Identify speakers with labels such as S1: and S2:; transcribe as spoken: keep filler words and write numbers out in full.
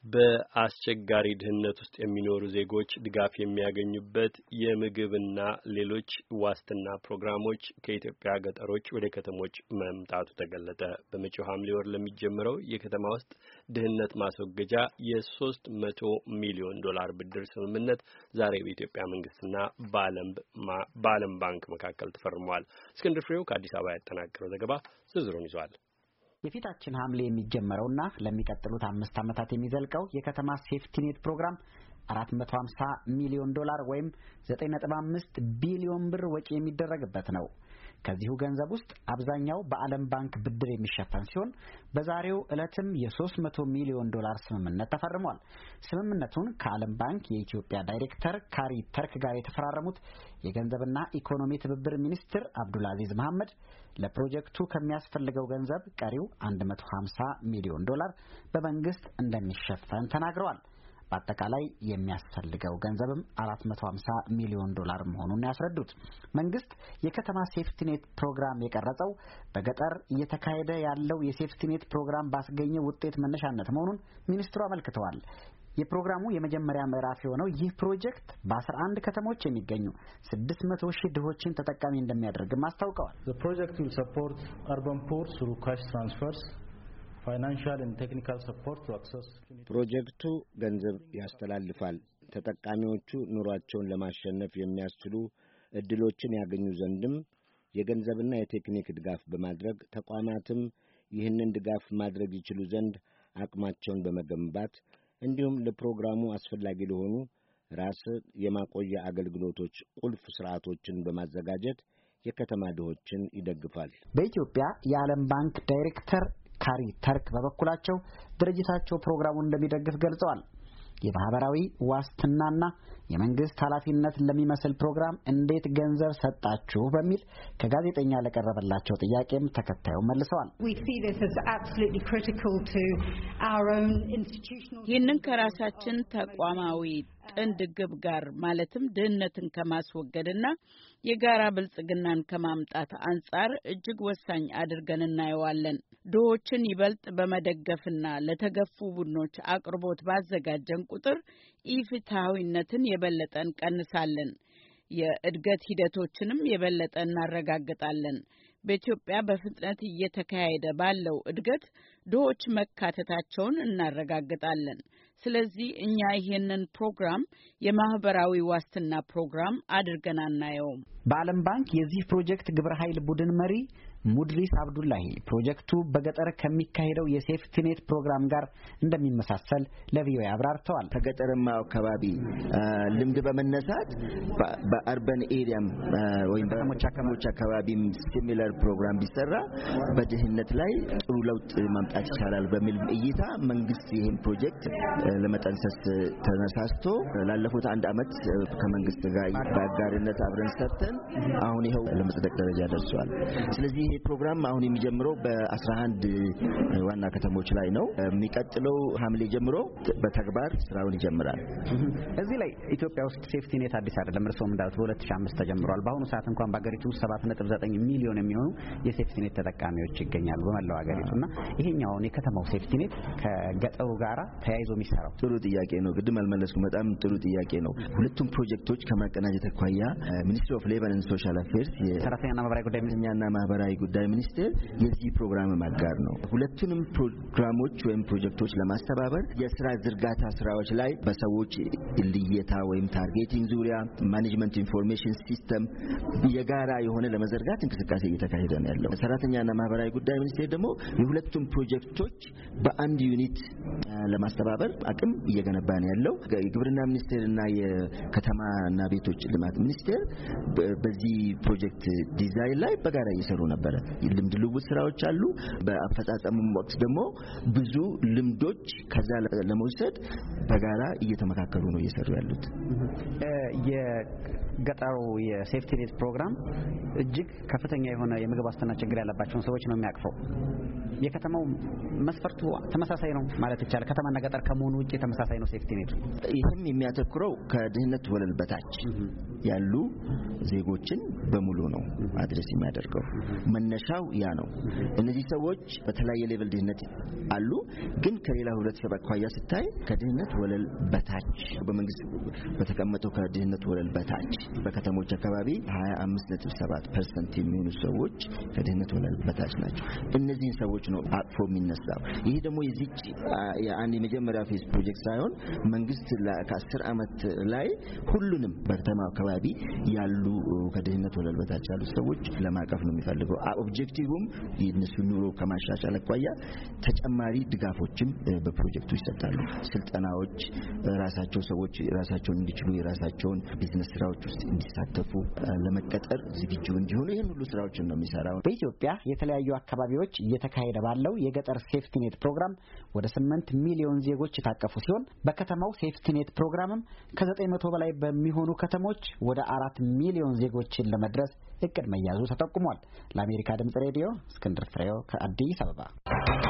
S1: በአስቸጋሪ ድህነት ውስጥ የሚኖሩ ዜጎች ድጋፍ የሚያገኙበት የምግብና ሌሎች ዋስትና ፕሮግራሞች ከኢትዮጵያ ገጠሮች ወደ ከተሞች መምጣቱ ተገለጠ። በመጪው ሐምሌ ወር ለሚጀምረው የከተማ ውስጥ ድህነት ማስወገጃ የሶስት መቶ ሚሊዮን ዶላር ብድር ስምምነት ዛሬ በኢትዮጵያ መንግስትና በዓለም ባንክ መካከል ተፈርሟል። እስክንድር ፍሬው ከአዲስ አበባ ያጠናቀረው ዘገባ ዝርዝሩን ይዟል።
S2: የፊታችን ሐምሌ የሚጀምረውና ለሚቀጥሉት አምስት ዓመታት የሚዘልቀው የከተማ ሴፍቲኔት ፕሮግራም አራት መቶ ሃምሳ ሚሊዮን ዶላር ወይም ዘጠኝ ነጥብ አምስት ቢሊዮን ብር ወጪ የሚደረግበት ነው። ከዚሁ ገንዘብ ውስጥ አብዛኛው በዓለም ባንክ ብድር የሚሸፈን ሲሆን በዛሬው ዕለትም የሶስት መቶ ሚሊዮን ዶላር ስምምነት ተፈርሟል። ስምምነቱን ከዓለም ባንክ የኢትዮጵያ ዳይሬክተር ካሪ ተርክ ጋር የተፈራረሙት የገንዘብና ኢኮኖሚ ትብብር ሚኒስትር አብዱልአዚዝ መሐመድ ለፕሮጀክቱ ከሚያስፈልገው ገንዘብ ቀሪው አንድ መቶ ሃምሳ ሚሊዮን ዶላር በመንግስት እንደሚሸፈን ተናግረዋል። በአጠቃላይ የሚያስፈልገው ገንዘብም አራት መቶ ሃምሳ ሚሊዮን ዶላር መሆኑን ያስረዱት መንግስት የከተማ ሴፍቲኔት ፕሮግራም የቀረጸው በገጠር እየተካሄደ ያለው የሴፍቲኔት ፕሮግራም ባስገኘው ውጤት መነሻነት መሆኑን ሚኒስትሩ አመልክተዋል። የፕሮግራሙ የመጀመሪያ ምዕራፍ የሆነው ይህ ፕሮጀክት በአስራ አንድ ከተሞች የሚገኙ ስድስት መቶ ሺህ ድሆችን ተጠቃሚ እንደሚያደርግም አስታውቀዋል።
S3: The project will support urban poor through cash transfers, financial and technical support to access
S4: ፕሮጀክቱ ገንዘብ ያስተላልፋል። ተጠቃሚዎቹ ኑሯቸውን ለማሸነፍ የሚያስችሉ እድሎችን ያገኙ ዘንድም የገንዘብና የቴክኒክ ድጋፍ በማድረግ ተቋማትም ይህንን ድጋፍ ማድረግ ይችሉ ዘንድ አቅማቸውን በመገንባት እንዲሁም ለፕሮግራሙ አስፈላጊ ለሆኑ ራስ የማቆያ አገልግሎቶች ቁልፍ ስርዓቶችን በማዘጋጀት የከተማ ድሆችን ይደግፋል።
S2: በኢትዮጵያ የዓለም ባንክ ዳይሬክተር ካሪ ተርክ በበኩላቸው ድርጅታቸው ፕሮግራሙን እንደሚደግፍ ገልጸዋል። የማህበራዊ ዋስትናና የመንግስት ኃላፊነት ለሚመስል ፕሮግራም እንዴት ገንዘብ ሰጣችሁ በሚል ከጋዜጠኛ ለቀረበላቸው ጥያቄም ተከታዩን መልሰዋል።
S5: ይህንን ከራሳችን ተቋማዊ ጥንድ ግብ ጋር ማለትም ድህነትን ከማስወገድና የጋራ ብልጽግናን ከማምጣት አንጻር እጅግ ወሳኝ አድርገን እናየዋለን። ድሆችን ይበልጥ በመደገፍና ለተገፉ ቡድኖች አቅርቦት ባዘጋጀን ቁጥር ኢፍትሐዊነትን የበለጠ እንቀንሳለን። የእድገት ሂደቶችንም የበለጠ እናረጋግጣለን። በኢትዮጵያ በፍጥነት እየተካሄደ ባለው እድገት ድሆች መካተታቸውን እናረጋግጣለን። ስለዚህ እኛ ይሄንን ፕሮግራም የማህበራዊ ዋስትና ፕሮግራም አድርገን አናየውም።
S2: በዓለም ባንክ የዚህ ፕሮጀክት ግብረ ኃይል ቡድን መሪ ሙድሪስ አብዱላሂ ፕሮጀክቱ በገጠር ከሚካሄደው የሴፍቲኔት ፕሮግራም ጋር እንደሚመሳሰል ለቪኦኤ አብራርተዋል።
S6: ከገጠርማ አካባቢ ልምድ በመነሳት በአርበን ኤሪያም ወይም በከተሞች አካባቢም ሲሚላር ፕሮግራም ቢሰራ በድህነት ላይ ጥሩ ለውጥ ማምጣት ይቻላል በሚል እይታ መንግስት ይህን ፕሮጀክት ለመጠንሰስ ተነሳስቶ ላለፉት አንድ አመት ከመንግስት ጋር በአጋርነት አብረን ሰርተን አሁን ይኸው ለመጽደቅ ደረጃ ደርሷል። ስለዚህ ይሄ ፕሮግራም አሁን የሚጀምረው በአስራ አንድ ዋና ከተሞች ላይ ነው። የሚቀጥለው ሐምሌ ጀምሮ በተግባር ስራውን ይጀምራል።
S2: እዚህ ላይ ኢትዮጵያ ውስጥ ሴፍቲኔት አዲስ አይደለም። እርስዎም እንዳሉት በሁለት ሺህ አምስት ተጀምሯል። በአሁኑ ሰዓት እንኳን በአገሪቱ ውስጥ ሰባት ነጥብ ዘጠኝ ሚሊዮን የሚሆኑ የሴፍቲኔት ተጠቃሚዎች ይገኛሉ በመላው አገሪቱና ይሄኛውን የከተማው ሴፍቲኔት ከገጠሩ ጋራ ተያይዞ የሚሰራው
S6: ጥሩ ጥያቄ ነው። ግድም አልመለስኩም። በጣም ጥሩ ጥያቄ ነው። ሁለቱም ፕሮጀክቶች ከማቀናጀት አኳያ ሚኒስትሪ ኦፍ ሌበር ኤንድ ሶሻል አፌርስ
S2: የሰራተኛና ማህበራዊ ጉዳይ
S6: ሚኒስትርና ማህበራዊ ጉዳይ ሚኒስቴር የዚህ ፕሮግራም አጋር ነው። ሁለቱንም ፕሮግራሞች ወይም ፕሮጀክቶች ለማስተባበር የስራ ዝርጋታ ስራዎች ላይ በሰዎች ልየታ ወይም ታርጌቲንግ ዙሪያ ማኔጅመንት ኢንፎርሜሽን ሲስተም የጋራ የሆነ ለመዘርጋት እንቅስቃሴ እየተካሄደ ነው ያለው። ሰራተኛና ማህበራዊ ጉዳይ ሚኒስቴር ደግሞ የሁለቱም ፕሮጀክቶች በአንድ ዩኒት ለማስተባበር አቅም እየገነባ ነው ያለው። የግብርና ሚኒስቴርና የከተማና ቤቶች ልማት ሚኒስቴር በዚህ ፕሮጀክት ዲዛይን ላይ በጋራ እየሰሩ ነበር። ልምድ ልውውጥ ስራዎች አሉ። በአፈጻጸሙም ወቅት ደግሞ ብዙ ልምዶች ከዛ ለመውሰድ በጋራ እየተመካከሩ ነው እየሰሩ ያሉት።
S2: የገጠሩ የሴፍቲኔት ፕሮግራም እጅግ ከፍተኛ የሆነ የምግብ ዋስትና ችግር ያለባቸውን ሰዎች ነው የሚያቅፈው። የከተማው መስፈርቱ ተመሳሳይ ነው ማለት ይቻላል። ከተማና ገጠር ከመሆኑ ውጪ ተመሳሳይ ነው ሴፍቲ ኔት።
S6: ይህም የሚያተኩረው ከድህነት ወለል በታች ያሉ ዜጎችን በሙሉ ነው አድሬስ የሚያደርገው። መነሻው ያ ነው። እነዚህ ሰዎች በተለያየ ሌቭል ድህነት አሉ፣ ግን ከሌላ ህብረተሰብ አኳያ ስታይ ከድህነት ወለል በታች በመንግስት በተቀመጠው ከድህነት ወለል በታች በከተሞች አካባቢ ሀያ አምስት ነጥብ ሰባት ፐርሰንት የሚሆኑ ሰዎች ከድህነት ወለል በታች ናቸው። እነዚህን ሰዎች ነው አቅፎ የሚነሳው። ይሄ ደግሞ የዚህ የአንድ የመጀመሪያ ፌዝ ፕሮጀክት ሳይሆን መንግስት ከአስር ዓመት ላይ ሁሉንም በከተማ አካባቢ ያሉ ከድህነት ወለል በታች ያሉ ሰዎች ለማቀፍ ነው የሚፈልገው። ኦብጀክቲቭም የነሱ ኑሮ ከማሻሻል አኳያ ተጨማሪ ድጋፎችም በፕሮጀክቱ ይሰጣሉ። ስልጠናዎች፣ ራሳቸው ሰዎች ራሳቸውን እንዲችሉ የራሳቸውን ቢዝነስ ስራዎች ውስጥ እንዲሳተፉ ለመቀጠር ዝግጁ እንዲሆኑ ይህን ሁሉ ስራዎችን ነው የሚሰራው።
S2: በኢትዮጵያ የተለያዩ አካባቢዎች እየተካሄደ ባለው የገጠር ሴፍቲኔት ፕሮግራም ወደ ስምንት ሚሊዮን ዜጎች የታቀፉ ሲሆን በከተማው ሴፍቲኔት ፕሮግራምም ከዘጠኝ መቶ በላይ በሚሆኑ ከተሞች ወደ አራት ሚሊዮን ዜጎችን ለመድረስ እቅድ መያዙ ተጠቁሟል። ለአሜሪካ ድምጽ ሬዲዮ እስክንድር ፍሬው ከአዲስ አበባ